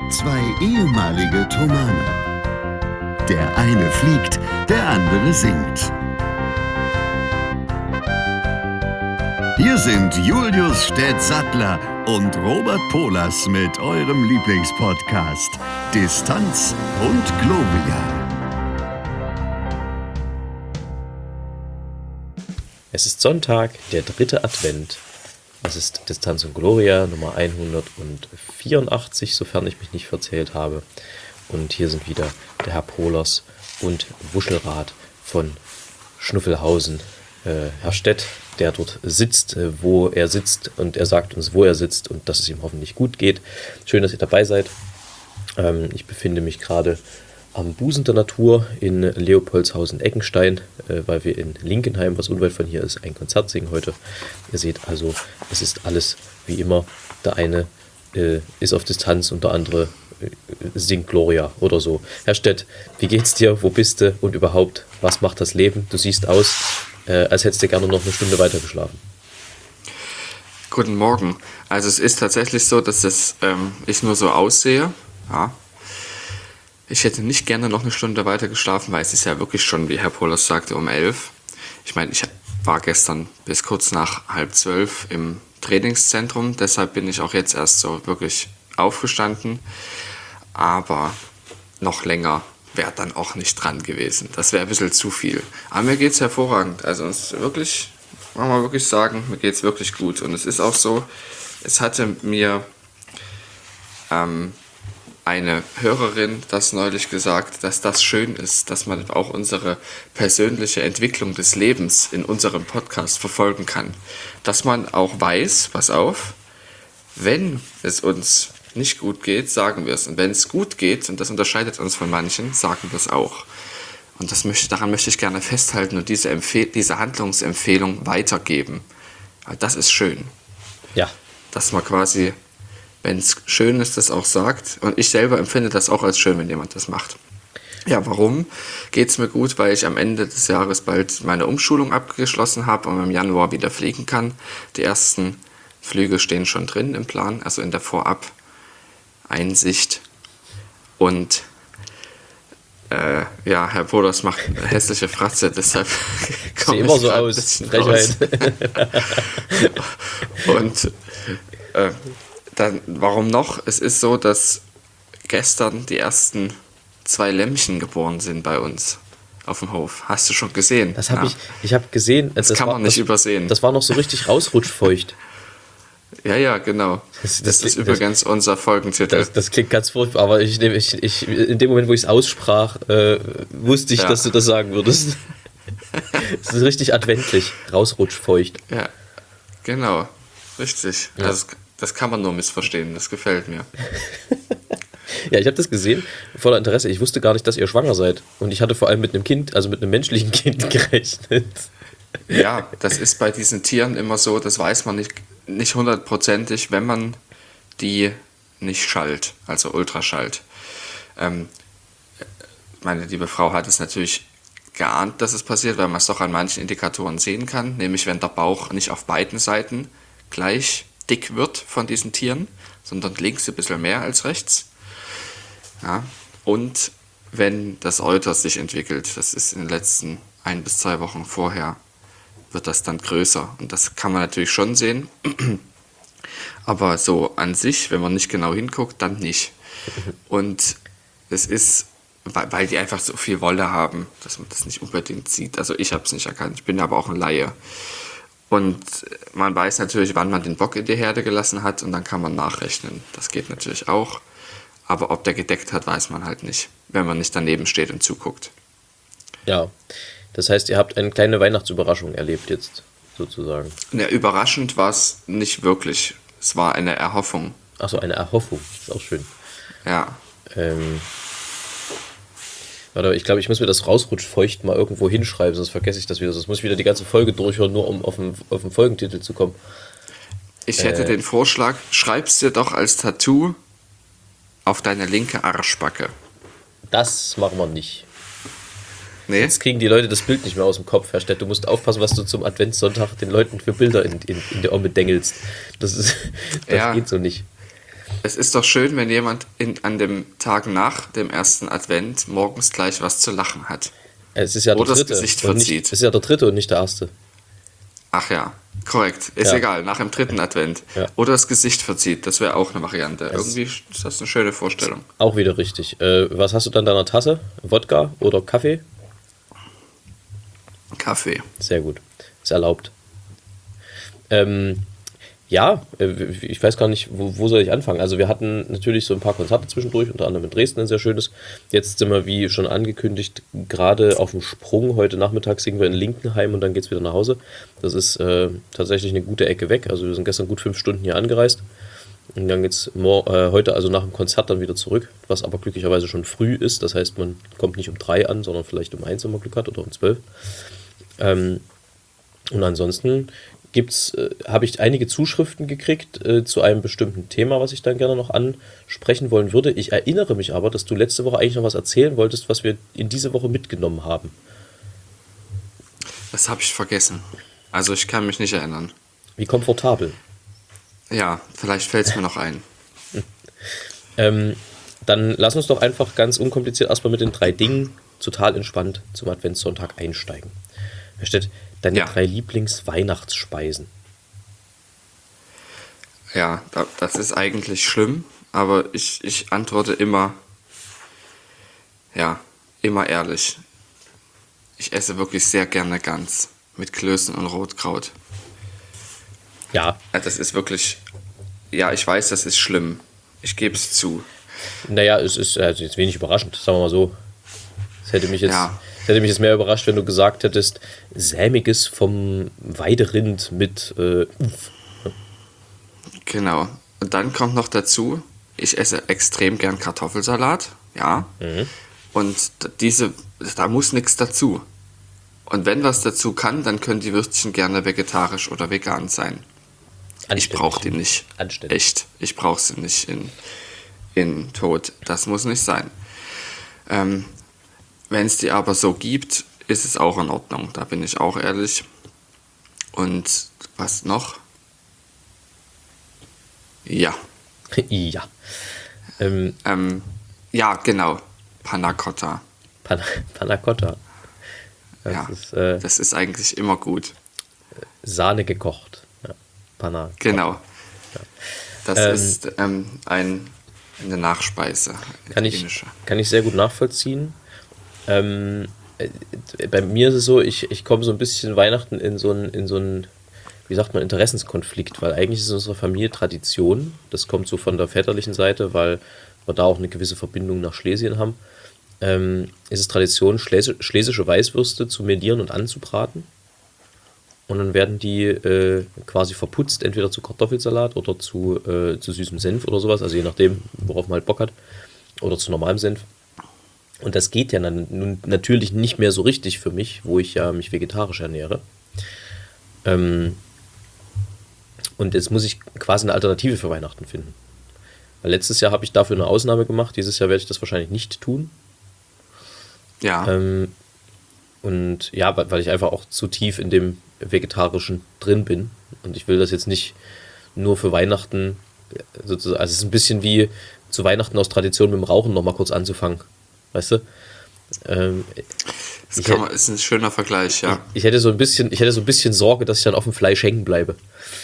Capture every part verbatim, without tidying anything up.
Zwei ehemalige Tomane. Der eine fliegt, der andere singt. Hier sind Julius Städtsattler und Robert Polas mit eurem Lieblingspodcast Distanz und Gloria. Es ist Sonntag, der dritte Advent. Es ist Distanz und Gloria Nummer hundertvierundachtzig, sofern ich mich nicht verzählt habe. Und hier sind wieder der Herr Polas und Wuschelrad von Schnuffelhausen. Äh, Herr Stett, der dort sitzt, äh, wo er sitzt, und er sagt uns, wo er sitzt und dass es ihm hoffentlich gut geht. Schön, dass ihr dabei seid. Ähm, ich befinde mich gerade am Busen der Natur in Leopoldshausen-Eckenstein, äh, weil wir in Linkenheim, was unweit von hier ist, ein Konzert singen heute. Ihr seht also, es ist alles wie immer. Der eine äh, ist auf Distanz und der andere äh, singt Gloria oder so. Herr Stett, wie geht's dir? Wo bist du? Und überhaupt, was macht das Leben? Du siehst aus, äh, als hättest du gerne noch eine Stunde weiter geschlafen. Guten Morgen. Also es ist tatsächlich so, dass es, ähm, ich nur so aussehe. Ja. Ich hätte nicht gerne noch eine Stunde weiter geschlafen, weil es ist ja wirklich schon, wie Herr Polas sagte, um elf. Ich meine, ich war gestern bis kurz nach halb zwölf im Trainingszentrum, deshalb bin ich auch jetzt erst so wirklich aufgestanden. Aber noch länger wäre dann auch nicht dran gewesen. Das wäre ein bisschen zu viel. Aber mir geht es hervorragend. Also es ist wirklich, kann man wirklich sagen, mir geht es wirklich gut. Und es ist auch so, es hatte mir ähm, eine Hörerin das neulich gesagt, dass das schön ist, dass man auch unsere persönliche Entwicklung des Lebens in unserem Podcast verfolgen kann. Dass man auch weiß, pass auf, wenn es uns nicht gut geht, sagen wir es. Und wenn es gut geht, und das unterscheidet uns von manchen, sagen wir es auch. Und das möchte, daran möchte ich gerne festhalten und diese, Empfehl- diese Handlungsempfehlung weitergeben. Das ist schön. Ja. Dass man quasi, wenn es schön ist, das auch sagt. Und ich selber empfinde das auch als schön, wenn jemand das macht. Ja, warum geht es mir gut? Weil ich am Ende des Jahres bald meine Umschulung abgeschlossen habe und im Januar wieder fliegen kann. Die ersten Flüge stehen schon drin im Plan, also in der Vorab-Einsicht. Und äh, ja, Herr Polas macht eine hässliche Fratze, deshalb sieht immer so aus. Frechheit. Und äh, dann, warum noch? Es ist so, dass gestern die ersten zwei Lämmchen geboren sind bei uns auf dem Hof. Hast du schon gesehen? Das habe ja. ich, ich habe gesehen. Das, das kann man war, nicht das, übersehen. Das war noch so richtig rausrutschfeucht. Ja, ja, genau. Das, das, das ist übrigens das, unser Folgentitel. Das, das klingt ganz furchtbar, aber ich, ich, ich, in dem Moment, wo ich es aussprach, äh, wusste ich, ja. dass du das sagen würdest. Es ist richtig adventlich, rausrutschfeucht. Ja, genau. Richtig. Ja. Das, das kann man nur missverstehen, das gefällt mir. Ja, ich habe das gesehen, voller Interesse. Ich wusste gar nicht, dass ihr schwanger seid. Und ich hatte vor allem mit einem Kind, also mit einem menschlichen Kind gerechnet. Ja, das ist bei diesen Tieren immer so, das weiß man nicht, nicht hundertprozentig, wenn man die nicht schallt, also Ultraschallt. Ähm, meine liebe Frau hat es natürlich geahnt, dass es passiert, weil man es doch an manchen Indikatoren sehen kann, nämlich wenn der Bauch nicht auf beiden Seiten gleich dick wird von diesen Tieren, sondern links ein bisschen mehr als rechts. Ja, und wenn das Euter sich entwickelt, das ist in den letzten ein bis zwei Wochen vorher, wird das dann größer. Und das kann man natürlich schon sehen. Aber so an sich, wenn man nicht genau hinguckt, dann nicht. Und es ist, weil die einfach so viel Wolle haben, dass man das nicht unbedingt sieht. Also ich habe es nicht erkannt. Ich bin aber auch ein Laie. Und man weiß natürlich, wann man den Bock in die Herde gelassen hat. Und dann kann man nachrechnen. Das geht natürlich auch. Aber ob der gedeckt hat, weiß man halt nicht, wenn man nicht daneben steht und zuguckt. Ja, das heißt, ihr habt eine kleine Weihnachtsüberraschung erlebt jetzt, sozusagen. Ja, überraschend war es nicht wirklich. Es war eine Erhoffung. Achso, eine Erhoffung, ist auch schön. Ja. Ähm, warte, ich glaube, ich muss mir das rausrutschfeucht mal irgendwo hinschreiben, sonst vergesse ich das wieder. Sonst muss ich wieder die ganze Folge durchhören, nur um auf den, auf den Folgentitel zu kommen. Ich hätte äh, den Vorschlag, schreib's dir doch als Tattoo auf deine linke Arschbacke. Das machen wir nicht. Nee? Jetzt kriegen die Leute das Bild nicht mehr aus dem Kopf, Herr Stett. Du musst aufpassen, was du zum Adventssonntag den Leuten für Bilder in, in, in der Omme dengelst. Das, ist, das ja. geht so nicht. es ist doch schön, wenn jemand in, an dem Tag nach dem ersten Advent morgens gleich was zu lachen hat. Es ist ja der Oder das dritte. Gesicht und nicht, verzieht. es ist ja der dritte und nicht der erste. Ach ja, korrekt. Ist Ja. egal, nach dem dritten Advent. Ja. Oder das Gesicht verzieht, das wäre auch eine Variante. Es- Irgendwie ist das eine schöne Vorstellung. Auch wieder richtig. Äh, was hast du dann in deiner Tasse? Wodka oder Kaffee? Kaffee. Sehr gut. Ist erlaubt. Ähm, ja, äh, ich weiß gar nicht, wo, wo soll ich anfangen. Also wir hatten natürlich so ein paar Konzerte zwischendurch, unter anderem in Dresden ein sehr schönes. Jetzt sind wir, wie schon angekündigt, gerade auf dem Sprung. Heute Nachmittag singen wir in Linkenheim und dann geht es wieder nach Hause. Das ist äh, tatsächlich eine gute Ecke weg. Also wir sind gestern gut fünf Stunden hier angereist. Und dann geht es äh, heute, also nach dem Konzert, dann wieder zurück, was aber glücklicherweise schon früh ist. Das heißt, man kommt nicht um drei an, sondern vielleicht um eins, wenn man Glück hat, oder um zwölf. Ähm, und ansonsten gibt's, äh, habe ich einige Zuschriften gekriegt äh, zu einem bestimmten Thema, was ich dann gerne noch ansprechen wollen würde. Ich erinnere mich aber, dass du letzte Woche eigentlich noch was erzählen wolltest, was wir in diese Woche mitgenommen haben. Das habe ich vergessen. Also ich kann mich nicht erinnern. Wie komfortabel. Ja, vielleicht fällt es mir noch ein. Ähm, dann lass uns doch einfach ganz unkompliziert erstmal mit den drei Dingen total entspannt zum Adventssonntag einsteigen. Herr Stett, deine Ja. drei Lieblings-Weihnachtsspeisen. Ja, da- das ist eigentlich schlimm, aber ich, ich antworte immer, ja, immer ehrlich. Ich esse wirklich sehr gerne Gans mit Klößen und Rotkraut. Ja, Ja, das ist wirklich, ja, ich weiß, das ist schlimm. Ich gebe es zu. naja, es ist also jetzt wenig überraschend, sagen wir mal so. Es hätte mich jetzt, Ja. es hätte mich jetzt mehr überrascht, wenn du gesagt hättest, sämiges vom Weiderind mit äh, Uff. Genau. Und dann kommt noch dazu, ich esse extrem gern Kartoffelsalat, ja. Und d- diese, da muss nichts dazu. Und wenn was dazu kann, dann können die Würstchen gerne vegetarisch oder vegan sein. Ich Anständig. brauche die nicht. Anständig. Echt. Ich brauche sie nicht in, in Tod. Das muss nicht sein. Ähm, wenn es die aber so gibt, ist es auch in Ordnung. Da bin ich auch ehrlich. Und was noch? Ja. Ja. Ähm, Ähm, ja, genau. Panna Cotta. Pan Panna Cotta. Das Ja, ist äh, das ist eigentlich immer gut. Sahne gekocht. Ja. Panna. Genau. Das Ähm, ist ähm, ein, eine Nachspeise. Kann ich, italienische. kann ich sehr gut nachvollziehen. Ähm, äh, bei mir ist es so, ich, ich komme so ein bisschen Weihnachten in so einen, in so einen, wie sagt man, Interessenskonflikt, weil eigentlich ist es unsere Familie Tradition. Das kommt so von der väterlichen Seite, weil wir da auch eine gewisse Verbindung nach Schlesien haben. Ähm, ist es Tradition, Schles schlesische Weißwürste zu medieren und anzubraten. Und dann werden die äh, quasi verputzt, entweder zu Kartoffelsalat oder zu, äh, zu süßem Senf oder sowas, also je nachdem, worauf man halt Bock hat. Oder zu normalem Senf. Und das geht ja dann nun natürlich nicht mehr so richtig für mich, wo ich ja mich vegetarisch ernähre. Ähm, und jetzt muss ich quasi eine Alternative für Weihnachten finden. Weil letztes Jahr habe ich dafür eine Ausnahme gemacht, dieses Jahr werde ich das wahrscheinlich nicht tun. Ja, Ähm, und ja, weil weil ich einfach auch zu tief in dem Vegetarischen drin bin. Und ich will das jetzt nicht nur für Weihnachten, äh, sozusagen, also es ist ein bisschen wie zu Weihnachten aus Tradition mit dem Rauchen nochmal kurz anzufangen. Weißt du? Ähm, das ich kann hätt- man, ist ein schöner Vergleich, ja. ich hätte so ein bisschen, ich hätte so ein bisschen Sorge, dass ich dann auf dem Fleisch hängen bleibe.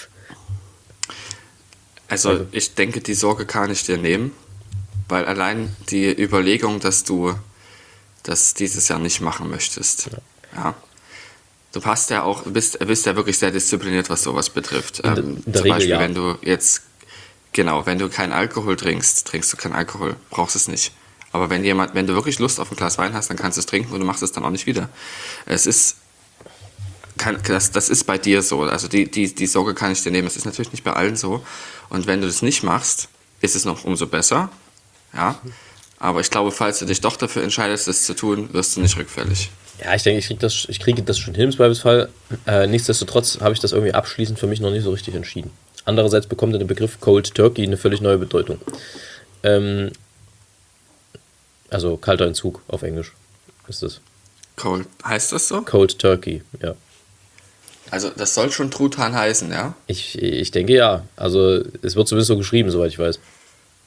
Also ich denke, die Sorge kann ich dir nehmen, weil allein die Überlegung, dass du das dieses Jahr nicht machen möchtest, ja. Du hast ja auch, bist, bist ja wirklich sehr diszipliniert, was sowas betrifft. In der- Ähm, in der zum Regel, Beispiel, ja. wenn du jetzt, genau, wenn du keinen Alkohol trinkst, trinkst du keinen Alkohol, brauchst es nicht. Aber wenn jemand, wenn du wirklich Lust auf ein Glas Wein hast, dann kannst du es trinken und du machst es dann auch nicht wieder. Es ist, kann, das, das ist bei dir so. Also die, die, die Sorge kann ich dir nehmen. Es ist natürlich nicht bei allen so. Und wenn du das nicht machst, ist es noch umso besser. Ja. Aber ich glaube, falls du dich doch dafür entscheidest, das zu tun, wirst du nicht rückfällig. Ja, ich denke, ich, krieg das, ich kriege das schon hin im Zweifelsfall. Äh, nichtsdestotrotz habe ich das irgendwie abschließend für mich noch nicht so richtig entschieden. Andererseits bekommt der Begriff Cold Turkey eine völlig neue Bedeutung. Ähm, also kalter Entzug auf Englisch ist es. Cold. Heißt das so? Cold Turkey, ja. Also das soll schon Truthahn heißen, ja? Ich, ich denke ja. Also es wird zumindest so geschrieben, soweit ich weiß.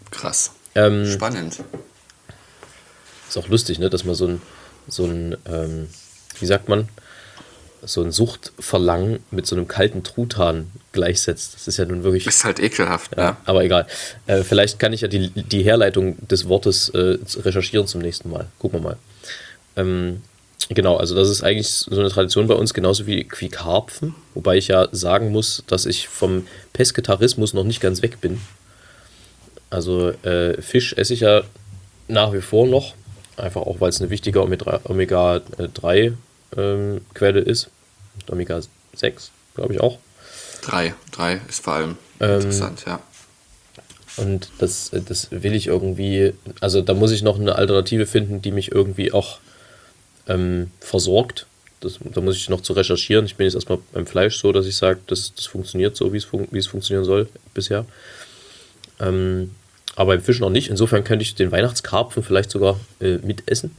Krass. Ähm, Spannend. Ist auch lustig, ne, dass man so ein, so ein ähm, wie sagt man, so ein Suchtverlangen mit so einem kalten Truthahn gleichsetzt. Das ist ja nun wirklich... Ist halt ekelhaft, ja, ja. aber egal. Äh, vielleicht kann ich ja die, die Herleitung des Wortes äh, recherchieren zum nächsten Mal. Gucken wir mal. Ähm, genau, also das ist eigentlich so eine Tradition bei uns, genauso wie, wie Karpfen. Wobei ich ja sagen muss, dass ich vom Pesketarismus noch nicht ganz weg bin. Also äh, Fisch esse ich ja nach wie vor noch. Einfach auch, weil es eine wichtige Omega drei ähm, Quelle ist. Omega sechs, glaube ich auch. Drei. Drei ist vor allem Ähm, interessant, ja. Und das, das will ich irgendwie, also da muss ich noch eine Alternative finden, die mich irgendwie auch ähm, versorgt. Das, da muss ich noch zu recherchieren. Ich bin jetzt erstmal beim Fleisch so, dass ich sage, das, das funktioniert so, wie es, fun- wie es funktionieren soll bisher. Ähm, aber beim Fisch noch nicht. Insofern könnte ich den Weihnachtskarpfen vielleicht sogar äh, mitessen.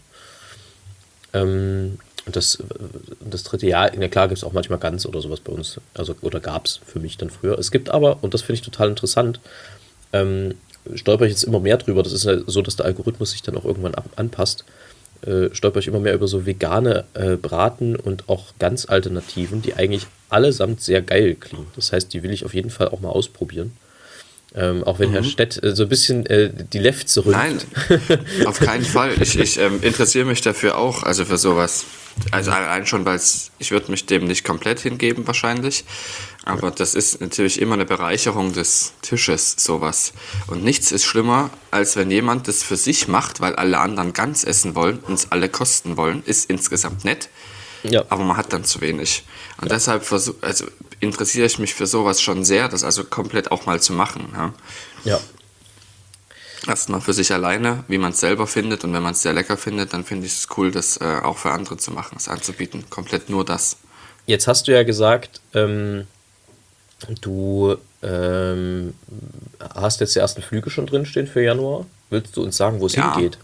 Ähm, und das, das dritte Jahr, na klar, gibt es auch manchmal Gans oder sowas bei uns. Also, oder gab es für mich dann früher. Es gibt aber, und das finde ich total interessant, ähm, stolper ich jetzt immer mehr drüber. Das ist ja so, dass der Algorithmus sich dann auch irgendwann ab- anpasst. Äh, stolper ich immer mehr über so vegane äh, Braten und auch Gans-Alternativen, die eigentlich allesamt sehr geil klingen. Das heißt, die will ich auf jeden Fall auch mal ausprobieren. Ähm, auch wenn mhm. Herr Stett äh, so ein bisschen äh, die Lefze rümpft. Nein, auf keinen Fall. Ich, ich ähm, interessiere mich dafür auch, also für sowas. Also allein schon, weil ich würde mich dem nicht komplett hingeben wahrscheinlich. Aber das ist natürlich immer eine Bereicherung des Tisches, sowas. Und nichts ist schlimmer, als wenn jemand das für sich macht, weil alle anderen ganz essen wollen und es alle kosten wollen. Ist insgesamt nett. Ja. Aber man hat dann zu wenig. Und ja. deshalb versuch, also interessiere ich mich für sowas schon sehr, das also komplett auch mal zu machen. Ja. ja. Erstmal für sich alleine, wie man es selber findet. Und wenn man es sehr lecker findet, dann finde ich es cool, das äh, auch für andere zu machen, es anzubieten. Komplett nur das. Jetzt hast du ja gesagt, ähm, du ähm, hast jetzt die ersten Flüge schon drinstehen für Januar. Willst du uns sagen, wo es ja. hingeht?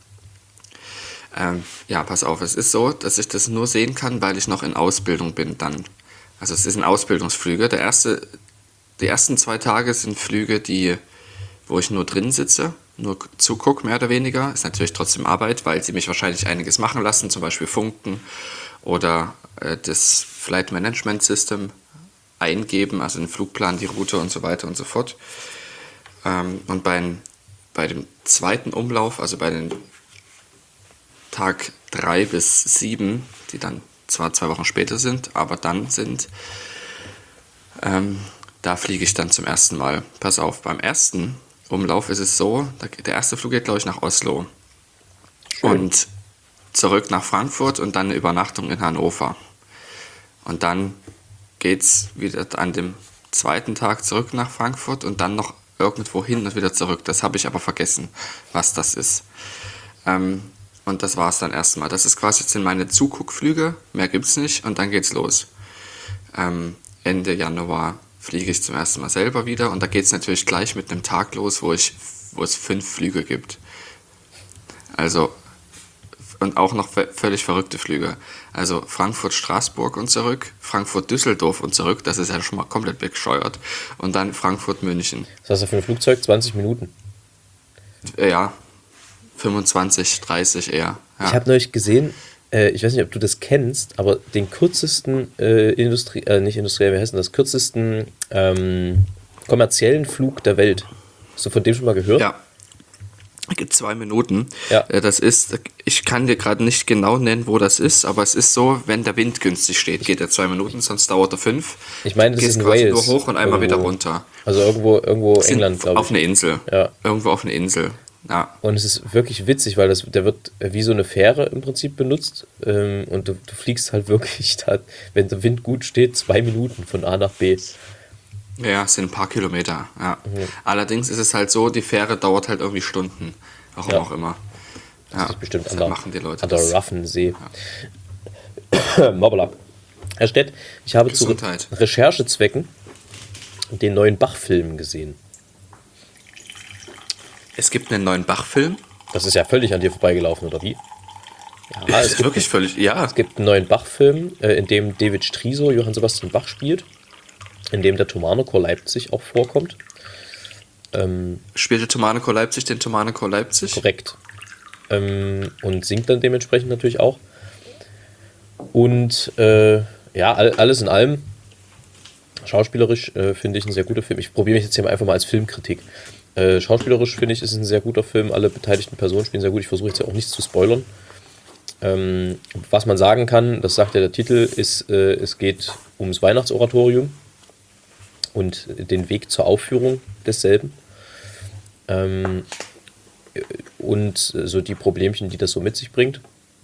Ähm, ja, pass auf, es ist so, dass ich das nur sehen kann, weil ich noch in Ausbildung bin dann. Also es ist ein Ausbildungsflüge. Der erste, die ersten zwei Tage sind Flüge, die, wo ich nur drin sitze, nur zugucke, mehr oder weniger. Ist natürlich trotzdem Arbeit, weil sie mich wahrscheinlich einiges machen lassen, zum Beispiel funken oder äh, das Flight Management System eingeben, also den Flugplan, die Route und so weiter und so fort. Ähm, und bei, bei dem zweiten Umlauf, also bei den Tag drei bis sieben, die dann zwar zwei Wochen später sind, aber dann sind, ähm, da fliege ich dann zum ersten Mal. Pass auf, beim ersten Umlauf ist es so, der erste Flug geht, glaube ich, nach Oslo. Schön. Und zurück nach Frankfurt und dann eine Übernachtung in Hannover. Und dann geht es wieder an dem zweiten Tag zurück nach Frankfurt und dann noch irgendwo hin und wieder zurück. Das habe ich aber vergessen, was das ist. Ähm, Und das war es dann erstmal. Das ist quasi, jetzt sind meine Zuguckflüge, mehr gibt es nicht und dann geht's los. Ähm, Ende Januar fliege ich zum ersten Mal selber wieder und da geht es natürlich gleich mit einem Tag los, wo, ich, wo es fünf Flüge gibt. Also, und auch noch v- völlig verrückte Flüge. Also Frankfurt-Straßburg und zurück, Frankfurt-Düsseldorf und zurück, das ist ja schon mal komplett bescheuert. Und dann Frankfurt-München. Was hast du für ein Flugzeug? zwanzig Minuten? Ja, fünfundzwanzig, dreißig eher. Ja. Ich habe neulich gesehen, äh, ich weiß nicht, ob du das kennst, aber den kürzesten äh, Industrie, äh, nicht industriell, wie heißt denn das, kürzesten ähm, kommerziellen Flug der Welt. Hast du von dem schon mal gehört? Ja. Es gibt zwei Minuten. Ja. Das ist, ich kann dir gerade nicht genau nennen, wo das ist, aber es ist so, wenn der Wind günstig steht, geht er zwei Minuten, sonst dauert er fünf. Ich meine, das Gehst ist in quasi Wales. nur hoch und einmal irgendwo. wieder runter. Also irgendwo, irgendwo Sind England, glaube ich. Auf eine Insel. Ja. Irgendwo auf eine Insel. Ja. Und es ist wirklich witzig, weil das, der wird wie so eine Fähre im Prinzip benutzt. Ähm, und du, du fliegst halt wirklich, da, wenn der Wind gut steht, zwei Minuten von A nach B. Ja, es sind ein paar Kilometer. Ja. Mhm. Allerdings ist es halt so, die Fähre dauert halt irgendwie Stunden. Warum Ja. auch immer. Das Ja. ist bestimmt an Deshalb der, machen die Leute an der das. roughen See. Mobbala. Herr Stett, ich habe zu Re Gesundheit. Recherchezwecken den neuen Bach-Film gesehen. Es gibt einen neuen Bach-Film. Das ist ja völlig an dir vorbeigelaufen, oder wie? Ja, Es es ist gibt, wirklich völlig, ja. es gibt einen neuen Bach-Film, äh, in dem David Striso Johann Sebastian Bach spielt, in dem der Thomanerchor Leipzig auch vorkommt. Ähm, Spielte Tomanico Leipzig den Tomanico Leipzig? korrekt. Ähm, und singt dann dementsprechend natürlich auch. Und äh, ja, all, alles in allem, schauspielerisch äh, finde ich ein sehr guter Film. Ich probiere mich jetzt hier einfach mal als Filmkritik. Äh, schauspielerisch finde ich, ist ein sehr guter Film. Alle beteiligten Personen spielen sehr gut. Ich versuche jetzt ja auch nichts zu spoilern. Ähm, was man sagen kann, das sagt ja der Titel, ist, äh, es geht ums Weihnachtsoratorium und den Weg zur Aufführung desselben. Ähm, und so die Problemchen, die das so mit sich bringt.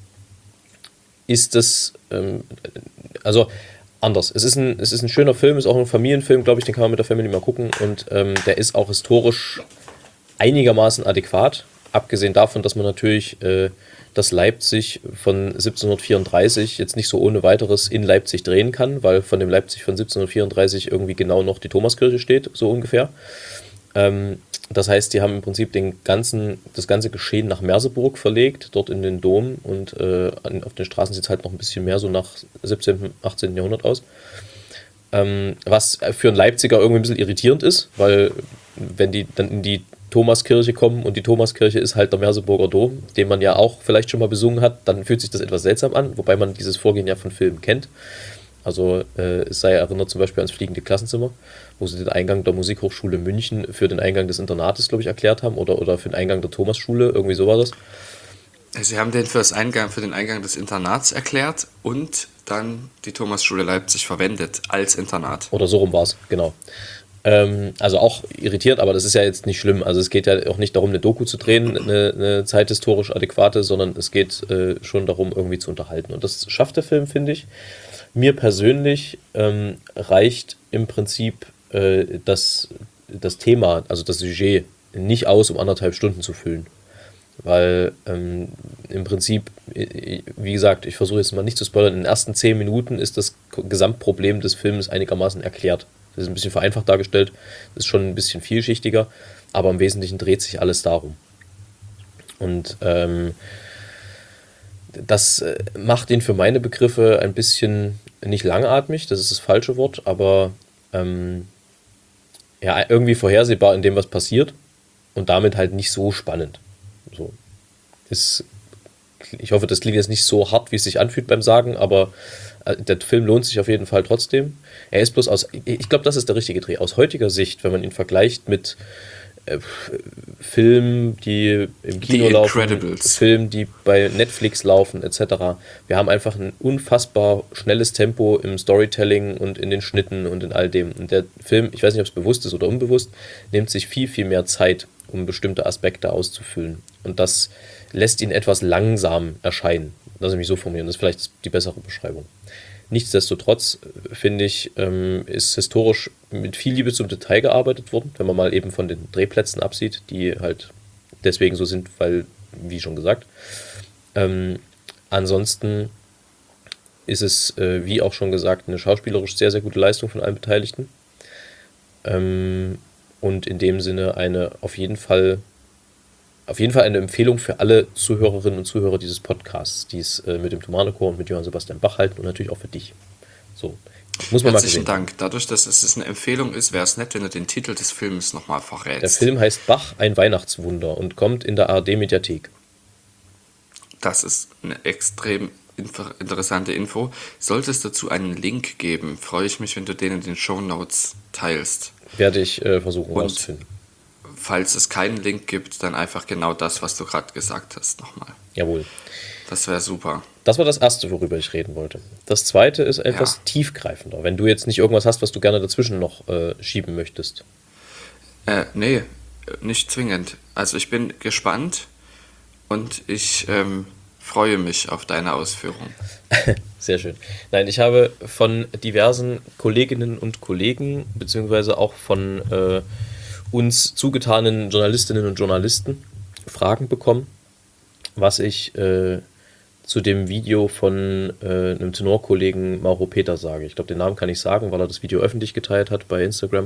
Ist das, ähm, also anders. Es ist, ein, es ist ein schöner Film, ist auch ein Familienfilm, glaube ich, den kann man mit der Family mal gucken. Und ähm, der ist auch historisch einigermaßen adäquat. Abgesehen davon, dass man natürlich äh, das Leipzig von siebzehnhundertvierunddreißig jetzt nicht so ohne weiteres in Leipzig drehen kann, weil von dem Leipzig von siebzehnhundertvierunddreißig irgendwie genau noch die Thomaskirche steht, so ungefähr. Ähm, das heißt, die haben im Prinzip den ganzen, das ganze Geschehen nach Merseburg verlegt, dort in den Dom, und äh, an, auf den Straßen sieht es halt noch ein bisschen mehr so nach siebzehnten, achtzehnten Jahrhundert aus. Ähm, was für einen Leipziger irgendwie ein bisschen irritierend ist, weil wenn die dann in die Thomaskirche kommen und die Thomaskirche ist halt der Merseburger Dom, den man ja auch vielleicht schon mal besungen hat, dann fühlt sich das etwas seltsam an, wobei man dieses Vorgehen ja von Filmen kennt. Also äh, es sei erinnert zum Beispiel ans Fliegende Klassenzimmer, wo sie den Eingang der Musikhochschule München für den Eingang des Internates, glaube ich, erklärt haben, oder, oder für den Eingang der Thomasschule, irgendwie so war das. Sie haben den für, das Eingang, für den Eingang des Internats erklärt und dann die Thomasschule Leipzig verwendet als Internat. Oder so rum war es, genau. Ähm, also auch irritiert, aber das ist ja jetzt nicht schlimm. Also es geht ja auch nicht darum, eine Doku zu drehen, eine, eine zeithistorisch adäquate, sondern es geht äh, schon darum, irgendwie zu unterhalten. Und das schafft der Film, finde ich. Mir persönlich ähm, reicht im Prinzip äh, das, das Thema, also das Sujet, nicht aus, um anderthalb Stunden zu füllen. Weil ähm, im Prinzip, wie gesagt, ich versuche jetzt mal nicht zu spoilern, in den ersten zehn Minuten ist das Gesamtproblem des Films einigermaßen erklärt. Das ist ein bisschen vereinfacht dargestellt, das ist schon ein bisschen vielschichtiger, aber im Wesentlichen dreht sich alles darum. Und ähm, das macht ihn für meine Begriffe ein bisschen nicht langatmig, das ist das falsche Wort, aber ähm, ja, irgendwie vorhersehbar in dem, was passiert, und damit halt nicht so spannend. So. Ist, ich hoffe, das klingt jetzt nicht so hart, wie es sich anfühlt beim Sagen, aber der Film lohnt sich auf jeden Fall trotzdem. Er ist bloß aus, ich glaube, das ist der richtige Dreh, aus heutiger Sicht, wenn man ihn vergleicht mit äh, Filmen, die im Kino The laufen, Incredibles. Filmen, die bei Netflix laufen, et cetera. Wir haben einfach ein unfassbar schnelles Tempo im Storytelling und in den Schnitten und in all dem. Und der Film, ich weiß nicht, ob es bewusst ist oder unbewusst, nimmt sich viel, viel mehr Zeit, um bestimmte Aspekte auszufüllen. Und das lässt ihn etwas langsam erscheinen. Lass mich so formulieren, das ist vielleicht die bessere Beschreibung. Nichtsdestotrotz, finde ich, ähm, ist historisch mit viel Liebe zum Detail gearbeitet worden, wenn man mal eben von den Drehplätzen absieht, die halt deswegen so sind, weil, wie schon gesagt. Ähm, ansonsten ist es, äh, wie auch schon gesagt, eine schauspielerisch sehr, sehr gute Leistung von allen Beteiligten. Ähm, und in dem Sinne eine auf jeden Fall Auf jeden Fall eine Empfehlung für alle Zuhörerinnen und Zuhörer dieses Podcasts, die es äh, mit dem Thomanerchor und mit Johann Sebastian Bach halten, und natürlich auch für dich. So, muss man mal Herzlichen gesehen. Dank. Dadurch, dass es eine Empfehlung ist, wäre es nett, wenn du den Titel des Films nochmal verrätst. Der Film heißt Bach, ein Weihnachtswunder, und kommt in der A R D-Mediathek. Das ist eine extrem inf- interessante Info. Sollte es dazu einen Link geben, freue ich mich, wenn du den in den Shownotes teilst. Werde ich äh, versuchen Und rauszufinden. falls es keinen Link gibt, dann einfach genau das, was du gerade gesagt hast, nochmal. Jawohl. Das wäre super. Das war das Erste, worüber ich reden wollte. Das Zweite ist etwas Ja. tiefgreifender, wenn du jetzt nicht irgendwas hast, was du gerne dazwischen noch äh, schieben möchtest. Äh, nee, nicht zwingend. Also ich bin gespannt und ich ähm, freue mich auf deine Ausführung. Sehr schön. Nein, ich habe von diversen Kolleginnen und Kollegen, beziehungsweise auch von äh, uns zugetanen Journalistinnen und Journalisten Fragen bekommen, was ich äh, zu dem Video von äh, einem Tenorkollegen Mauro Peter sage. Ich glaube, den Namen kann ich sagen, weil er das Video öffentlich geteilt hat bei Instagram,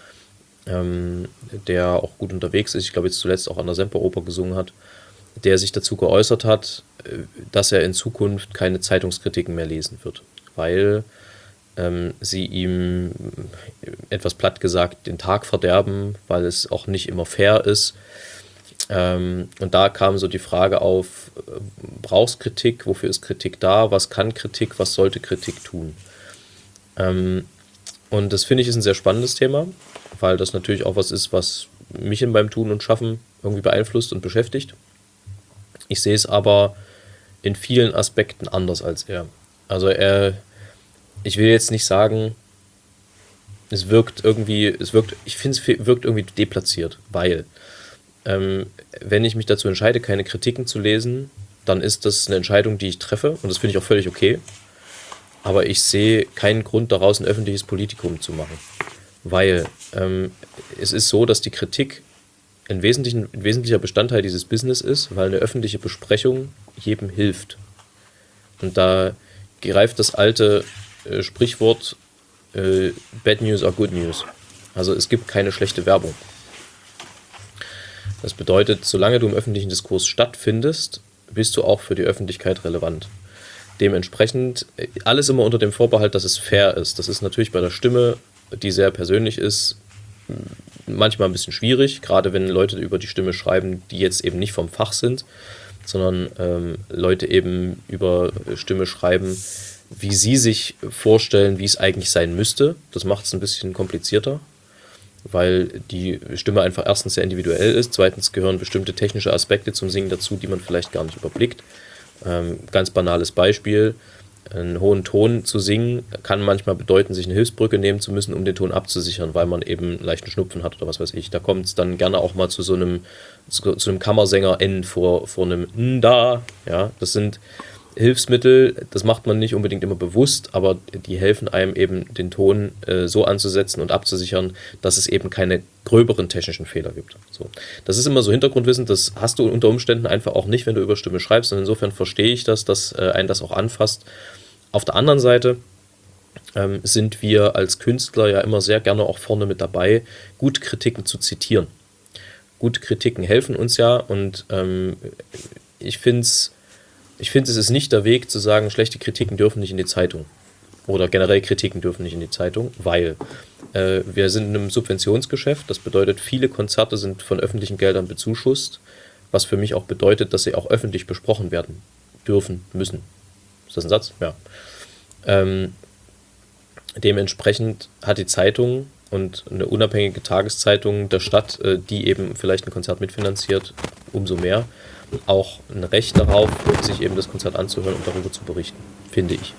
ähm, der auch gut unterwegs ist, ich glaube jetzt zuletzt auch an der Semperoper gesungen hat, der sich dazu geäußert hat, äh, dass er in Zukunft keine Zeitungskritiken mehr lesen wird, weil ähm, sie ihm, etwas platt gesagt, den Tag verderben, weil es auch nicht immer fair ist. Ähm, und da kam so die Frage auf, äh, brauchst Kritik, wofür ist Kritik da, was kann Kritik, was sollte Kritik tun? Ähm, und das finde ich ist ein sehr spannendes Thema, weil das natürlich auch was ist, was mich in meinem Tun und Schaffen irgendwie beeinflusst und beschäftigt. Ich sehe es aber in vielen Aspekten anders als er. Also er, ich will jetzt nicht sagen, es wirkt irgendwie, es wirkt, ich finde es wirkt irgendwie deplatziert, weil ähm, wenn ich mich dazu entscheide, keine Kritiken zu lesen, dann ist das eine Entscheidung, die ich treffe und das finde ich auch völlig okay. Aber ich sehe keinen Grund daraus, ein öffentliches Politikum zu machen. Weil ähm, es ist so, dass die Kritik ein, wesentlichen, ein wesentlicher Bestandteil dieses Business ist, weil eine öffentliche Besprechung jedem hilft. Und da greift das alte äh, Sprichwort äh, Bad News are good news. Also es gibt keine schlechte Werbung. Das bedeutet, solange du im öffentlichen Diskurs stattfindest, bist du auch für die Öffentlichkeit relevant. Dementsprechend alles immer unter dem Vorbehalt, dass es fair ist. Das ist natürlich bei der Stimme, die sehr persönlich ist, manchmal ein bisschen schwierig, gerade wenn Leute über die Stimme schreiben, die jetzt eben nicht vom Fach sind, sondern ähm, Leute eben über Stimme schreiben, wie sie sich vorstellen, wie es eigentlich sein müsste. Das macht es ein bisschen komplizierter, weil die Stimme einfach erstens sehr individuell ist, zweitens gehören bestimmte technische Aspekte zum Singen dazu, die man vielleicht gar nicht überblickt. Ähm, ganz banales Beispiel, einen hohen Ton zu singen kann manchmal bedeuten, sich eine Hilfsbrücke nehmen zu müssen, um den Ton abzusichern, weil man eben einen leichten Schnupfen hat oder was weiß ich. Da kommt es dann gerne auch mal zu so einem, zu, zu einem Kammersänger-N vor, vor einem N da. Ja, das sind Hilfsmittel, das macht man nicht unbedingt immer bewusst, aber die helfen einem eben, den Ton äh, so anzusetzen und abzusichern, dass es eben keine gröberen technischen Fehler gibt. So. Das ist immer so Hintergrundwissen, das hast du unter Umständen einfach auch nicht, wenn du über Stimme schreibst, und insofern verstehe ich das, dass äh, einen das auch anfasst. Auf der anderen Seite ähm, sind wir als Künstler ja immer sehr gerne auch vorne mit dabei, gute Kritiken zu zitieren. Gute Kritiken helfen uns ja, und ähm, ich finde es Ich finde, es ist nicht der Weg zu sagen, schlechte Kritiken dürfen nicht in die Zeitung. Oder generell Kritiken dürfen nicht in die Zeitung, weil äh, wir sind in einem Subventionsgeschäft. Das bedeutet, viele Konzerte sind von öffentlichen Geldern bezuschusst, was für mich auch bedeutet, dass sie auch öffentlich besprochen werden dürfen, müssen. Ist das ein Satz? Ja. Ähm, dementsprechend hat die Zeitung und eine unabhängige Tageszeitung der Stadt, äh, die eben vielleicht ein Konzert mitfinanziert, umso mehr, auch ein Recht darauf, sich eben das Konzert anzuhören und darüber zu berichten, finde ich.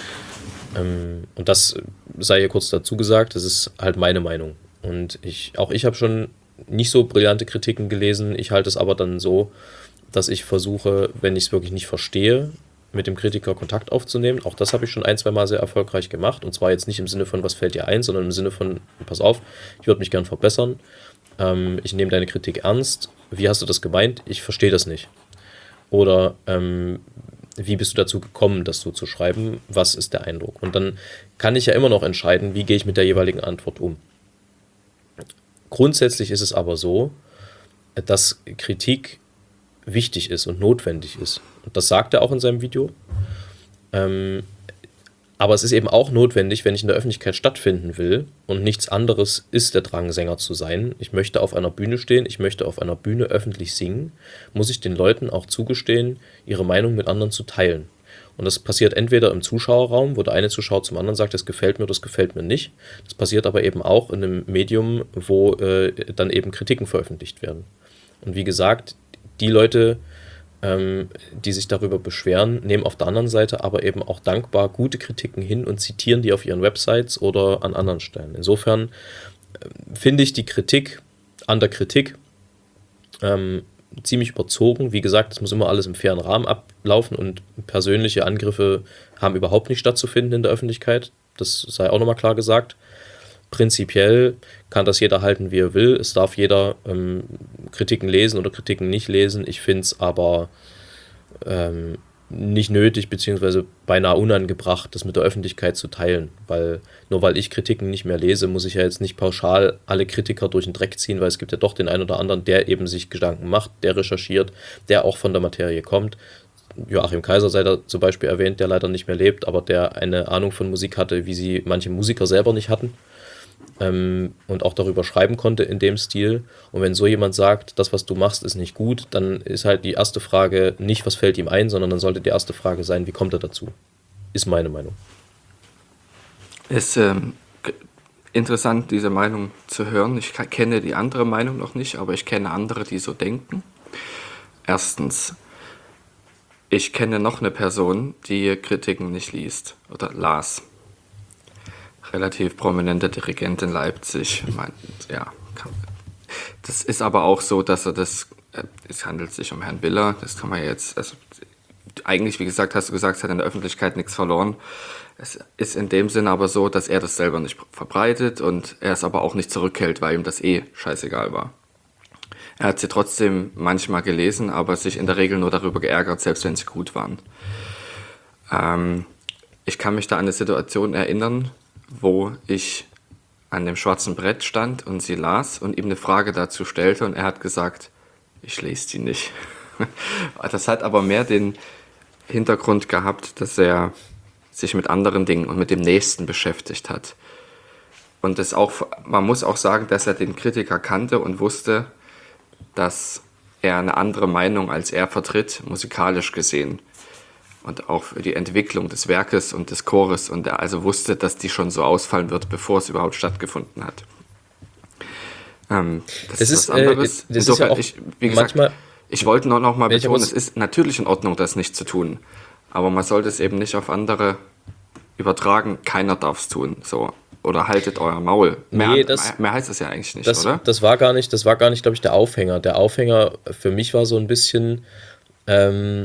Ähm, und das sei hier kurz dazu gesagt, das ist halt meine Meinung. Und ich, auch ich habe schon nicht so brillante Kritiken gelesen, ich halte es aber dann so, dass ich versuche, wenn ich es wirklich nicht verstehe, mit dem Kritiker Kontakt aufzunehmen. Auch das habe ich schon ein, zwei Mal sehr erfolgreich gemacht. Und zwar jetzt nicht im Sinne von, was fällt dir ein, sondern im Sinne von, pass auf, ich würde mich gern verbessern. Ähm, ich nehme deine Kritik ernst. Wie hast du das gemeint? Ich verstehe das nicht. Oder ähm, wie bist du dazu gekommen, das so zu schreiben? Was ist der Eindruck? Und dann kann ich ja immer noch entscheiden, wie gehe ich mit der jeweiligen Antwort um. Grundsätzlich ist es aber so, dass Kritik wichtig ist und notwendig ist. Und das sagt er auch in seinem Video. Ähm, aber es ist eben auch notwendig, wenn ich in der Öffentlichkeit stattfinden will, und nichts anderes ist der Drang, Sänger zu sein. Ich möchte auf einer Bühne stehen, ich möchte auf einer Bühne öffentlich singen, muss ich den Leuten auch zugestehen, ihre Meinung mit anderen zu teilen. Und das passiert entweder im Zuschauerraum, wo der eine Zuschauer zum anderen sagt, das gefällt mir, das gefällt mir nicht. Das passiert aber eben auch in einem Medium, wo äh, dann eben Kritiken veröffentlicht werden. Und wie gesagt, die Leute, ähm, die sich darüber beschweren, nehmen auf der anderen Seite aber eben auch dankbar gute Kritiken hin und zitieren die auf ihren Websites oder an anderen Stellen. Insofern äh, finde ich die Kritik an der Kritik ähm, ziemlich überzogen. Wie gesagt, es muss immer alles im fairen Rahmen ablaufen, und persönliche Angriffe haben überhaupt nicht stattzufinden in der Öffentlichkeit. Das sei auch nochmal klar gesagt. Prinzipiell kann das jeder halten, wie er will. Es darf jeder ähm, Kritiken lesen oder Kritiken nicht lesen. Ich finde es aber ähm, nicht nötig, beziehungsweise beinahe unangebracht, das mit der Öffentlichkeit zu teilen. Weil nur weil ich Kritiken nicht mehr lese, muss ich ja jetzt nicht pauschal alle Kritiker durch den Dreck ziehen, weil es gibt ja doch den einen oder anderen, der eben sich Gedanken macht, der recherchiert, der auch von der Materie kommt. Joachim Kaiser sei da zum Beispiel erwähnt, der leider nicht mehr lebt, aber der eine Ahnung von Musik hatte, wie sie manche Musiker selber nicht hatten. Ähm, und auch darüber schreiben konnte in dem Stil. Und wenn so jemand sagt, das, was du machst, ist nicht gut, dann ist halt die erste Frage nicht, was fällt ihm ein, sondern dann sollte die erste Frage sein, wie kommt er dazu? Ist meine Meinung. Ist ähm, g- interessant, diese Meinung zu hören. Ich ka- kenne die andere Meinung noch nicht, aber ich kenne andere, die so denken. Erstens, ich kenne noch eine Person, die Kritiken nicht liest oder las. Relativ prominenter Dirigent in Leipzig. Mein, ja, kann, das ist aber auch so, dass er das, äh, es handelt sich um Herrn Willer, das kann man ja jetzt, also eigentlich, wie gesagt, hast du gesagt, es hat in der Öffentlichkeit nichts verloren. Es ist in dem Sinne aber so, dass er das selber nicht verbreitet und er es aber auch nicht zurückhält, weil ihm das eh scheißegal war. Er hat sie trotzdem manchmal gelesen, aber sich in der Regel nur darüber geärgert, selbst wenn sie gut waren. Ähm, ich kann mich da an eine Situation erinnern, wo ich an dem schwarzen Brett stand und sie las und ihm eine Frage dazu stellte und er hat gesagt, ich lese die nicht. Das hat aber mehr den Hintergrund gehabt, dass er sich mit anderen Dingen und mit dem Nächsten beschäftigt hat. Und das auch, man muss auch sagen, dass er den Kritiker kannte und wusste, dass er eine andere Meinung als er vertritt, musikalisch gesehen. Und auch für die Entwicklung des Werkes und des Chores. Und er also wusste, dass die schon so ausfallen wird, bevor es überhaupt stattgefunden hat. Ähm, das, Das ist ist, was anderes. äh, das ist ja auch ich, wie gesagt, manchmal- ich wollte nur noch mal Wenn ich betonen, aber- es ist natürlich in Ordnung, das nicht zu tun. Aber man sollte es eben nicht auf andere übertragen. Keiner darf es tun. So. Oder haltet euer Maul. Mehr, Nee, das- mehr, mehr heißt es ja eigentlich nicht, Das, oder? das war gar nicht, das war gar nicht, glaube ich, der Aufhänger. Der Aufhänger für mich war so ein bisschen, ähm,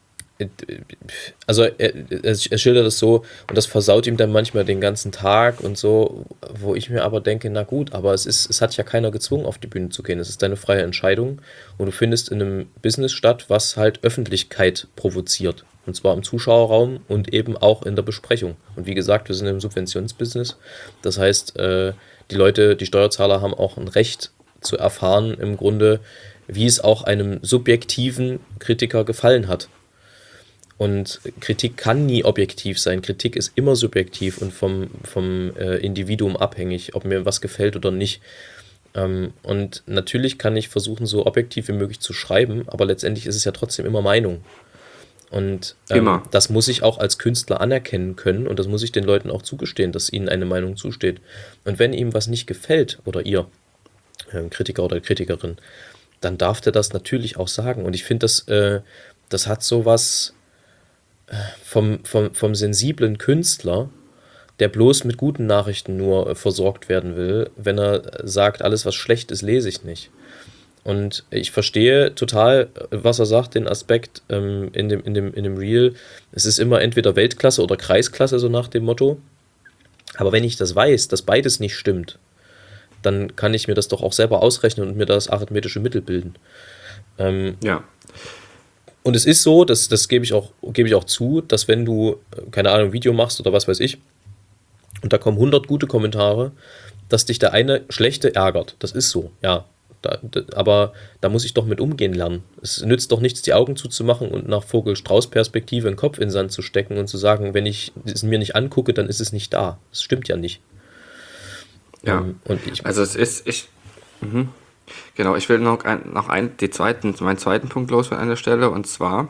also er, er schildert es so und das versaut ihm dann manchmal den ganzen Tag und so, wo ich mir aber denke, na gut, aber es ist, es hat ja keiner gezwungen, auf die Bühne zu gehen. Es ist deine freie Entscheidung und du findest in einem Business statt, was halt Öffentlichkeit provoziert. Und zwar im Zuschauerraum und eben auch in der Besprechung. Und wie gesagt, wir sind im Subventionsbusiness. Das heißt, äh, die Leute, die Steuerzahler haben auch ein Recht zu erfahren, im Grunde, wie es auch einem subjektiven Kritiker gefallen hat. Und Kritik kann nie objektiv sein. Kritik ist immer subjektiv und vom, vom äh, Individuum abhängig, ob mir was gefällt oder nicht. Ähm, und natürlich kann ich versuchen, so objektiv wie möglich zu schreiben, aber letztendlich ist es ja trotzdem immer Meinung. Und ähm, Immer. das muss ich auch als Künstler anerkennen können und das muss ich den Leuten auch zugestehen, dass ihnen eine Meinung zusteht. Und wenn ihm was nicht gefällt, oder ihr, äh, Kritiker oder Kritikerin, dann darf der das natürlich auch sagen. Und ich finde, das, äh, das hat sowas vom, vom, vom sensiblen Künstler, der bloß mit guten Nachrichten nur äh, versorgt werden will, wenn er sagt, alles was schlecht ist, lese ich nicht. Und ich verstehe total, was er sagt, den Aspekt ähm, in, dem, in, dem, in dem Reel. Es ist immer entweder Weltklasse oder Kreisklasse, so nach dem Motto. Aber wenn ich das weiß, dass beides nicht stimmt, dann kann ich mir das doch auch selber ausrechnen und mir das arithmetische Mittel bilden. Ähm, Ja. und es ist so, das, das gebe ich auch, gebe ich auch zu, dass wenn du, äh, keine Ahnung, ein Video machst oder was weiß ich, und da kommen hundert gute Kommentare, dass dich der eine schlechte ärgert. Das ist so, ja. Da, da, aber da muss ich doch mit umgehen lernen. Es nützt doch nichts, die Augen zuzumachen und nach Vogel-Strauß-Perspektive den Kopf in den Sand zu stecken und zu sagen, wenn ich es mir nicht angucke, dann ist es nicht da. Das stimmt ja nicht. Ja. Ähm, und ich, Also es ist, ich, mhm. Genau, ich will noch, ein, noch ein, die zweiten, meinen zweiten Punkt loswerden an der Stelle, und zwar,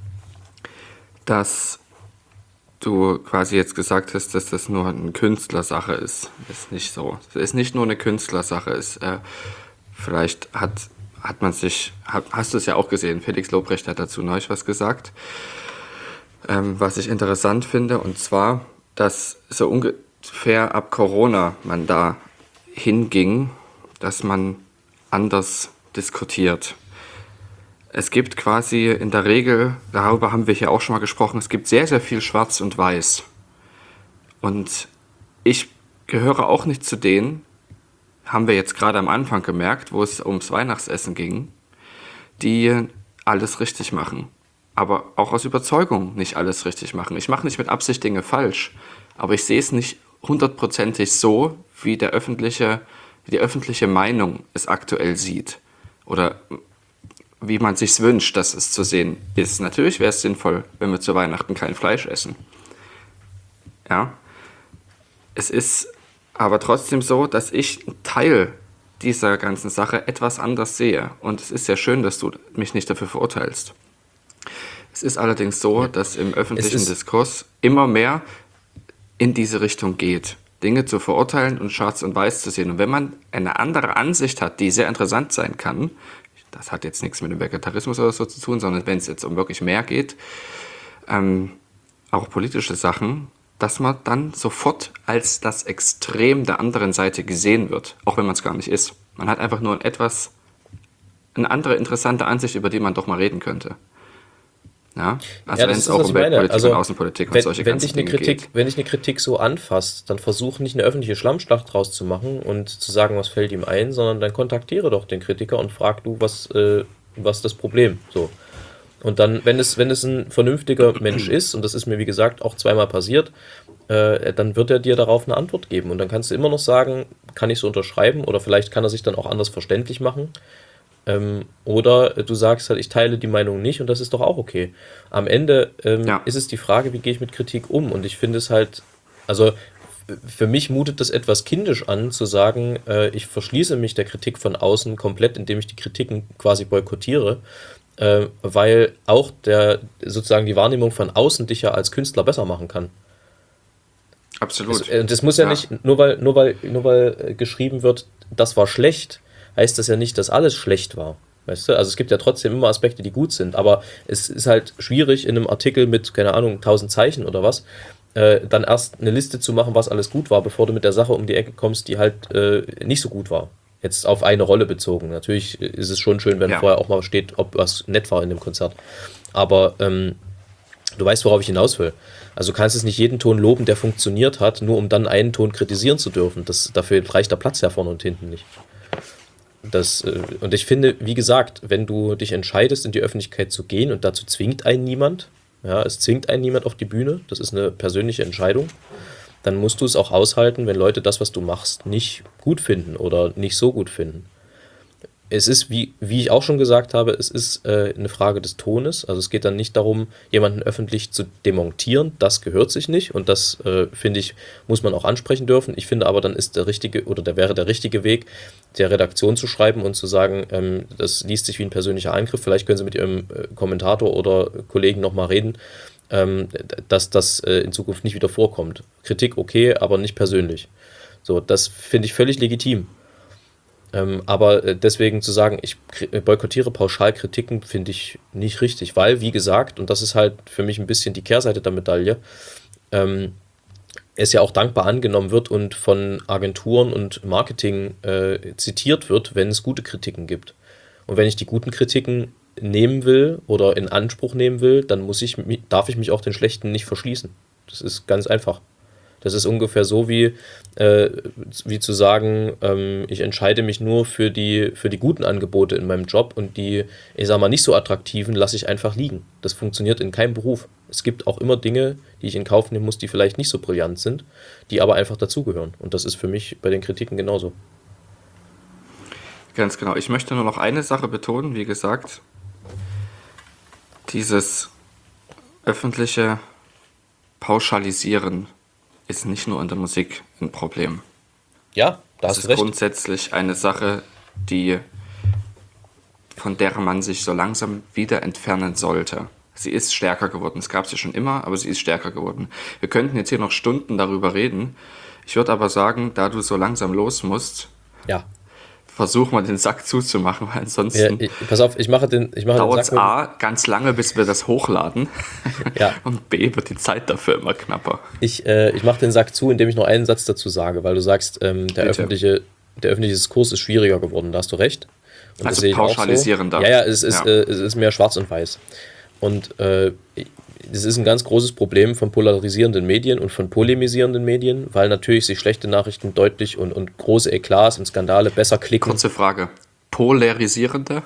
dass du quasi jetzt gesagt hast, dass das nur eine Künstlersache ist. Ist nicht so. Es ist nicht nur eine Künstlersache. Es, äh, vielleicht hat, hat man sich, hat, hast du es ja auch gesehen, Felix Lobrecht hat dazu neulich was gesagt, ähm, was ich interessant finde, und zwar, dass so ungefähr ab Corona man da hinging, dass man anders diskutiert. Es gibt quasi in der Regel, darüber haben wir hier auch schon mal gesprochen, es gibt sehr, sehr viel Schwarz und Weiß. Und ich gehöre auch nicht zu denen, haben wir jetzt gerade am Anfang gemerkt, wo es ums Weihnachtsessen ging, die alles richtig machen. Aber auch aus Überzeugung nicht alles richtig machen. Ich mache nicht mit Absicht Dinge falsch, aber ich sehe es nicht hundertprozentig so, wie der öffentliche, wie die öffentliche Meinung es aktuell sieht. Oder wie man sich's wünscht, dass es zu sehen ist. Natürlich wäre es sinnvoll, wenn wir zu Weihnachten kein Fleisch essen. Ja. Es ist aber trotzdem so, dass ich einen Teil dieser ganzen Sache etwas anders sehe. Und es ist sehr schön, dass du mich nicht dafür verurteilst. Es ist allerdings so, dass im öffentlichen Diskurs immer mehr in diese Richtung geht, Dinge zu verurteilen und schwarz und weiß zu sehen. Und wenn man eine andere Ansicht hat, die sehr interessant sein kann, das hat jetzt nichts mit dem Vegetarismus oder so zu tun, sondern wenn es jetzt um wirklich mehr geht, ähm, auch politische Sachen, dass man dann sofort als das Extrem der anderen Seite gesehen wird, auch wenn man es gar nicht ist. Man hat einfach nur ein etwas, eine andere interessante Ansicht, über die man doch mal reden könnte. Ja, also Ja, wenn das es ist, auch was um ich meine. Weltpolitik Also, und Außenpolitik und wenn, solche wenn ganzen dich eine Dinge Kritik, geht. wenn dich eine Kritik so anfasst, dann versuch nicht eine öffentliche Schlammschlacht draus zu machen und zu sagen, was fällt ihm ein, sondern dann kontaktiere doch den Kritiker und frag du, was, äh, was das Problem so. Und dann, wenn es, wenn es ein vernünftiger Mensch ist, und das ist mir wie gesagt auch zweimal passiert, äh, dann wird er dir darauf eine Antwort geben. Und dann kannst du immer noch sagen, kann ich so unterschreiben, oder vielleicht kann er sich dann auch anders verständlich machen. Ähm, oder du sagst halt, ich teile die Meinung nicht, und das ist doch auch okay. Am Ende ähm, Ja. ist es die Frage, wie gehe ich mit Kritik um? Und ich finde es halt, also f- für mich mutet das etwas kindisch an, zu sagen, äh, ich verschließe mich der Kritik von außen komplett, indem ich die Kritiken quasi boykottiere, äh, weil auch der sozusagen die Wahrnehmung von außen dich ja als Künstler besser machen kann. Absolut. Es, äh, das muss ja, Ja. nicht, nur weil, nur weil, nur weil äh, geschrieben wird, das war schlecht, heißt das ja nicht, dass alles schlecht war. Weißt du? Also es gibt ja trotzdem immer Aspekte, die gut sind, aber es ist halt schwierig in einem Artikel mit, keine Ahnung, tausend Zeichen oder was, äh, dann erst eine Liste zu machen, was alles gut war, bevor du mit der Sache um die Ecke kommst, die halt äh, nicht so gut war. Jetzt auf eine Rolle bezogen. Natürlich ist es schon schön, wenn Ja. vorher auch mal steht, ob was nett war in dem Konzert. Aber ähm, du weißt, worauf ich hinaus will. Also du kannst es nicht jeden Ton loben, der funktioniert hat, nur um dann einen Ton kritisieren zu dürfen. Das, dafür reicht der Platz ja vorne und hinten nicht. Das, äh, und ich finde, wie gesagt, wenn du dich entscheidest, in die Öffentlichkeit zu gehen, und dazu zwingt einen niemand, ja, es zwingt einen niemand auf die Bühne, das ist eine persönliche Entscheidung, dann musst du es auch aushalten, wenn Leute das, was du machst, nicht gut finden oder nicht so gut finden. Es ist, wie, wie ich auch schon gesagt habe, es ist äh, eine Frage des Tones. Also es geht dann nicht darum, jemanden öffentlich zu demontieren. Das gehört sich nicht, und das, äh, finde ich, muss man auch ansprechen dürfen. Ich finde aber, dann ist der richtige, oder der wäre der richtige Weg, der Redaktion zu schreiben und zu sagen, ähm, das liest sich wie ein persönlicher Angriff. Vielleicht können Sie mit Ihrem äh, Kommentator oder Kollegen nochmal reden, ähm, dass das äh, in Zukunft nicht wieder vorkommt. Kritik okay, aber nicht persönlich. So, das finde ich völlig legitim. Ähm, aber äh, deswegen zu sagen, ich kri- äh, boykottiere pauschal Kritiken, finde ich nicht richtig, weil, wie gesagt, und das ist halt für mich ein bisschen die Kehrseite der Medaille, ähm, es ja auch dankbar angenommen wird und von Agenturen und Marketing äh, zitiert wird, wenn es gute Kritiken gibt. Und wenn ich die guten Kritiken nehmen will oder in Anspruch nehmen will, dann muss ich, mi- darf ich mich auch den schlechten nicht verschließen. Das ist ganz einfach. Das ist ungefähr so wie, äh, wie zu sagen, ähm, ich entscheide mich nur für die, für die guten Angebote in meinem Job, und die, ich sag mal, nicht so attraktiven lasse ich einfach liegen. Das funktioniert in keinem Beruf. Es gibt auch immer Dinge, die ich in Kauf nehmen muss, die vielleicht nicht so brillant sind, die aber einfach dazugehören. Und das ist für mich bei den Kritiken genauso. Ganz genau. Ich möchte nur noch eine Sache betonen, wie gesagt, dieses öffentliche Pauschalisieren ist nicht nur in der Musik ein Problem. Ja, da Das hast ist du recht. grundsätzlich eine Sache, die, von der man sich so langsam wieder entfernen sollte. Sie ist stärker geworden. Es gab sie schon immer, aber sie ist stärker geworden. Wir könnten jetzt hier noch Stunden darüber reden. Ich würde aber sagen, da du so langsam los musst, Ja. versuch mal den Sack zuzumachen, weil ja ansonsten ich, pass auf, ich mache den, ich mache den dauert es Sack mit, A ganz lange, bis wir das hochladen. Ja. Und B wird die Zeit dafür immer knapper. ich, äh, ich mache den Sack zu, indem ich noch einen Satz dazu sage, weil du sagst, ähm, der, Bitte. öffentliche, der öffentliche Diskurs ist schwieriger geworden, da hast du recht. Und Also das sehe ich auch so. pauschalisierender. Ja, ja, es ist, Ja. Äh, es ist mehr schwarz und weiß. Und äh, es ist ein ganz großes Problem von polarisierenden Medien und von polemisierenden Medien, weil natürlich sich schlechte Nachrichten deutlich und, und große Eklats und Skandale besser klicken. Kurze Frage. Polarisierende?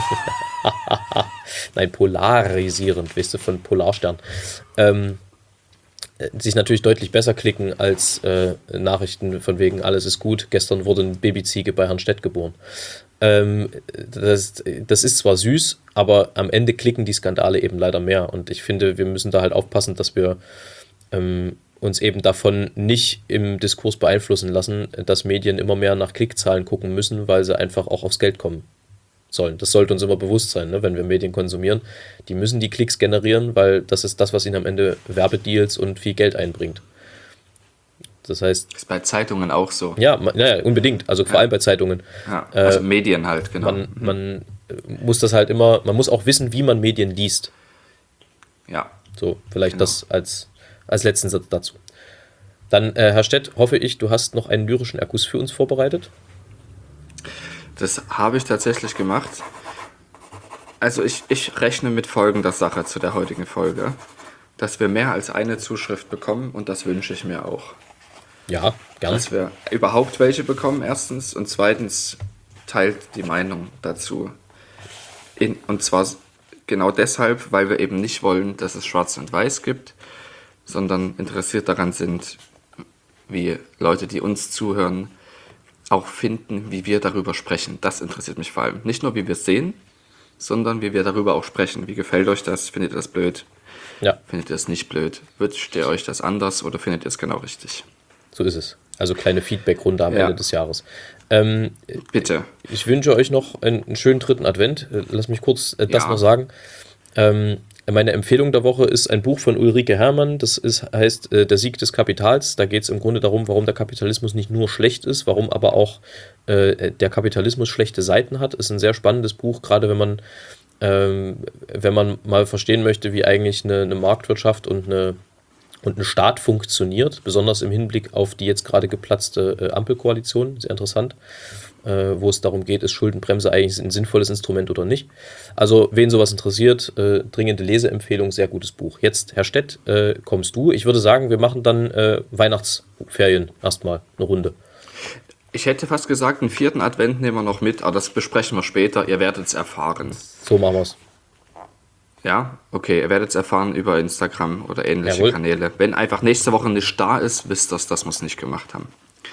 Nein, polarisierend, weißt du, von Polarstern. Ähm, äh, sich natürlich deutlich besser klicken als äh, Nachrichten von wegen, alles ist gut, gestern wurde eine Babyziege bei Herrn Stett geboren. Ähm, das, das ist zwar süß, aber am Ende klicken die Skandale eben leider mehr. Und ich finde, wir müssen da halt aufpassen, dass wir ähm, uns eben davon nicht im Diskurs beeinflussen lassen, dass Medien immer mehr nach Klickzahlen gucken müssen, weil sie einfach auch aufs Geld kommen sollen. Das sollte uns immer bewusst sein, ne? Wenn wir Medien konsumieren. Die müssen die Klicks generieren, weil das ist das, was ihnen am Ende Werbedeals und viel Geld einbringt. Das heißt... Ist bei Zeitungen auch so. Ja, man, ja unbedingt. Also vor ja. allem bei Zeitungen. Ja, also äh, Medien halt, genau. Man, man muss das halt immer, man muss auch wissen, wie man Medien liest. Ja. So, vielleicht genau. das als, als letzten Satz dazu. Dann, äh, Herr Stett, hoffe ich, du hast noch einen lyrischen Erguss für uns vorbereitet. Das habe ich tatsächlich gemacht. Also ich, ich rechne mit folgender Sache zu der heutigen Folge. Dass wir mehr als eine Zuschrift bekommen und das wünsche ich mir auch. Ja, gerne. Dass wir überhaupt welche bekommen, erstens. Und zweitens teilt die Meinung dazu. In, und zwar genau deshalb, weil wir eben nicht wollen, dass es Schwarz und Weiß gibt, sondern interessiert daran sind, wie Leute, die uns zuhören, auch finden, wie wir darüber sprechen. Das interessiert mich vor allem. Nicht nur, wie wir es sehen, sondern wie wir darüber auch sprechen. Wie gefällt euch das? Findet ihr das blöd? Ja. Findet ihr das nicht blöd? Wünscht ihr euch das anders oder findet ihr es genau richtig? So ist es. Also kleine Feedback-Runde am ja. Ende des Jahres. Ähm, Bitte. Ich wünsche euch noch einen, einen schönen dritten Advent. Lass mich kurz äh, das ja. noch sagen. Ähm, meine Empfehlung der Woche ist ein Buch von Ulrike Herrmann. Das ist, heißt äh, Der Sieg des Kapitals. Da geht es im Grunde darum, warum der Kapitalismus nicht nur schlecht ist, warum aber auch äh, der Kapitalismus schlechte Seiten hat. Ist ein sehr spannendes Buch, gerade wenn man, ähm, wenn man mal verstehen möchte, wie eigentlich eine, eine Marktwirtschaft und eine und ein Staat funktioniert, besonders im Hinblick auf die jetzt gerade geplatzte äh, Ampelkoalition, sehr interessant, äh, wo es darum geht, ist Schuldenbremse eigentlich ein sinnvolles Instrument oder nicht. Also, wen sowas interessiert, äh, dringende Leseempfehlung, sehr gutes Buch. Jetzt, Herr Stett, äh, kommst du. Ich würde sagen, wir machen dann äh, Weihnachtsferien erstmal eine Runde. Ich hätte fast gesagt, einen vierten Advent nehmen wir noch mit, aber das besprechen wir später, ihr werdet es erfahren. So machen wir es. Ja, okay, ihr werdet es erfahren über Instagram oder ähnliche Jawohl. Kanäle. Wenn einfach nächste Woche nicht da ist, wisst ihr, dass wir es nicht gemacht haben.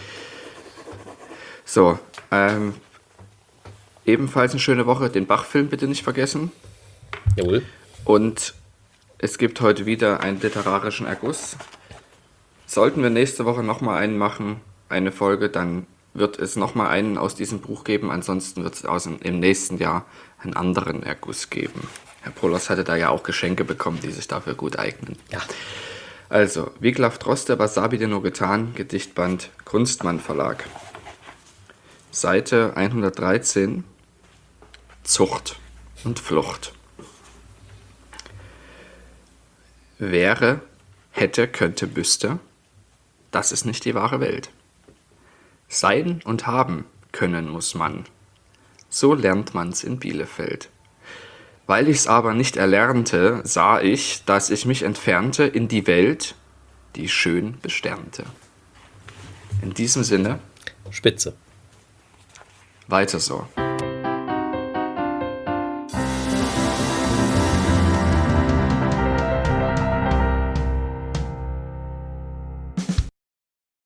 So, ähm, ebenfalls eine schöne Woche. Den Bach-Film bitte nicht vergessen. Jawohl. Und es gibt heute wieder einen literarischen Erguss. Sollten wir nächste Woche nochmal einen machen, eine Folge, dann wird es nochmal einen aus diesem Buch geben. Ansonsten wird es aus dem, im nächsten Jahr einen anderen Erguss geben. Herr Polos hatte da ja auch Geschenke bekommen, die sich dafür gut eignen. Ja. Also, Wiglaf Droste, was hab ich dir nur getan? Gedichtband Kunstmann Verlag. Seite hundertdreizehn. Zucht und Flucht. Wäre, hätte, könnte, müsste. Das ist nicht die wahre Welt. Sein und haben können muss man. So lernt man's in Bielefeld. Weil ich's aber nicht erlernte, sah ich, dass ich mich entfernte in die Welt, die schön besternte. In diesem Sinne. Spitze. Weiter so.